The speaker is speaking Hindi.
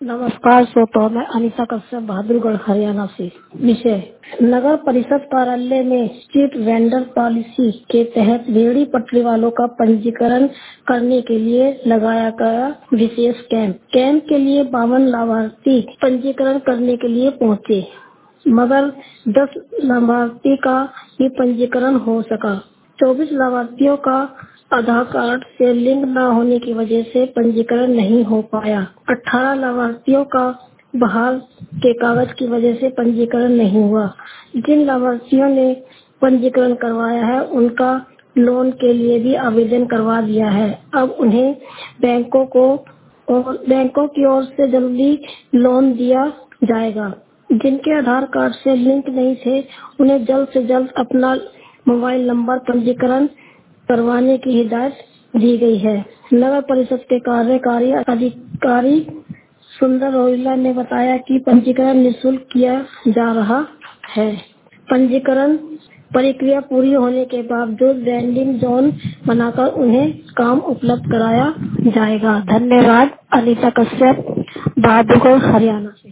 नमस्कार श्रोताओं, मैं अनीता कश्यप बहादुरगढ़ हरियाणा से। विषय नगर परिषद कार्यालय में स्ट्रीट वेंडर पॉलिसी के तहत रेहड़ी पटरी वालों का पंजीकरण करने के लिए लगाया गया विशेष कैंप। कैंप के लिए 52 लाभार्थी पंजीकरण करने के लिए पहुंचे, मगर 10 लाभार्थी का ही पंजीकरण हो सका। 24 लाभार्थियों का आधार कार्ड से लिंक न होने की वजह से पंजीकरण नहीं हो पाया। 18 लाभार्थियों का बहाल के कागज की वजह से पंजीकरण नहीं हुआ। जिन लाभार्थियों ने पंजीकरण करवाया है उनका लोन के लिए भी आवेदन करवा दिया है। अब उन्हें बैंकों की ओर से जल्दी लोन दिया जाएगा। जिनके आधार कार्ड से लिंक नहीं थे उन्हें जल्द से जल्द अपना मोबाइल नंबर पंजीकरण करवाने की हिदायत दी गई है। नगर परिषद के कार्यकारी अधिकारी सुंदर रोहिला ने बताया कि पंजीकरण निःशुल्क किया जा रहा है। पंजीकरण प्रक्रिया पूरी होने के बावजूद वेंडिंग जोन बनाकर उन्हें काम उपलब्ध कराया जाएगा। धन्यवाद। अनीता कश्यप, बहादुरगढ़, हरियाणा से।